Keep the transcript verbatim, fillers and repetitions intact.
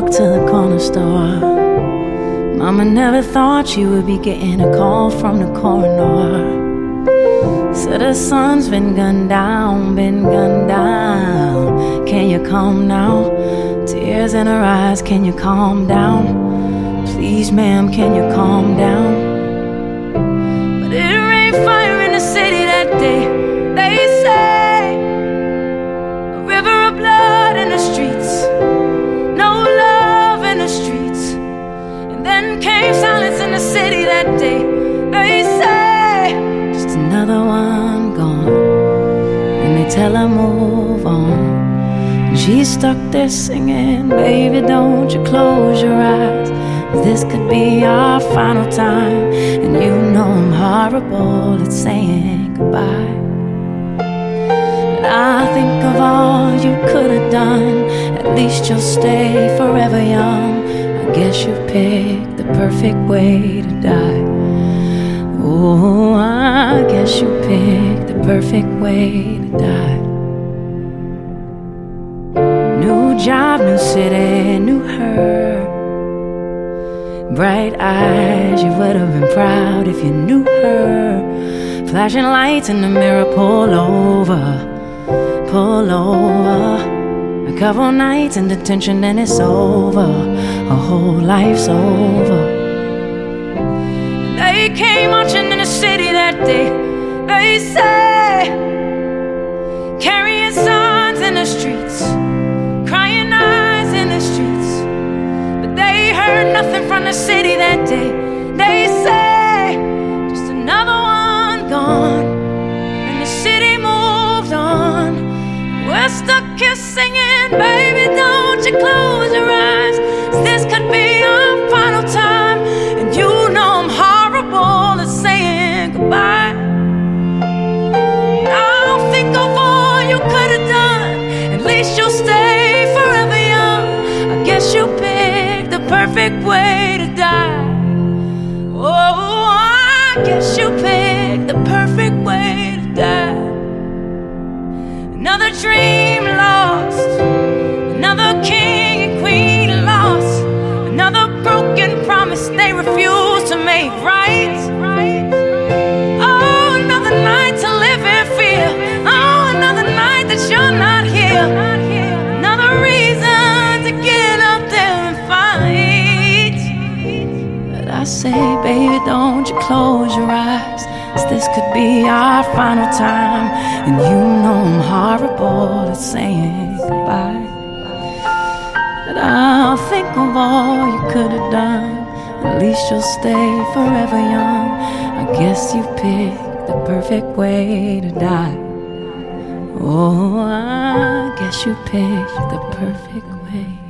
walked to the corner store. Mama never thought she would be getting a call from the coroner. Said her son's been gunned down, been gunned down. Can you calm now? Tears in her eyes, can you calm down? Please, ma'am, can you calm down? But it rained fire in the city that day. They say a river of blood in the streets, no love in the streets. And then came silence in the city that day. They say just another one gone, and they tell her move on. She's stuck there singing, baby, don't you close your eyes. This could be our final time, and you know I'm horrible at saying goodbye. But I think of all you could have done. At least you'll stay forever young. I guess you picked the perfect way to die. Oh, I guess you picked the perfect way to die. New job, new city, new her. Bright eyes, you would have been proud if you knew her. Flashing lights in the mirror, pull over, pull over. A couple nights in detention and it's over. A whole life's over. They came marching in the city that day. They say, carrying signs in the streets, crying eyes in the streets. But they heard nothing from the city that day. They say, just another one gone, and the city moved on. We're stuck here singing, baby, don't you close your eyes. This could be our final time, and you know I'm horrible at saying goodbye. I'll think of all you could have done. At least you'll stay forever young. I guess you picked the perfect way to die. Oh, I guess you picked the perfect way to die. Another dream lost, another king and queen lost, another broken promise they refuse to make right. Oh, another night to live in fear. Oh, another night that you're not here. Another reason to get up there and fight. But I say, baby, don't you close your eyes, 'cause this could be our final time, and you know I'm horrible at saying goodbye. But I'll think of all you could have done. At least you'll stay forever young. I guess you picked the perfect way to die. Oh, I guess you picked the perfect way.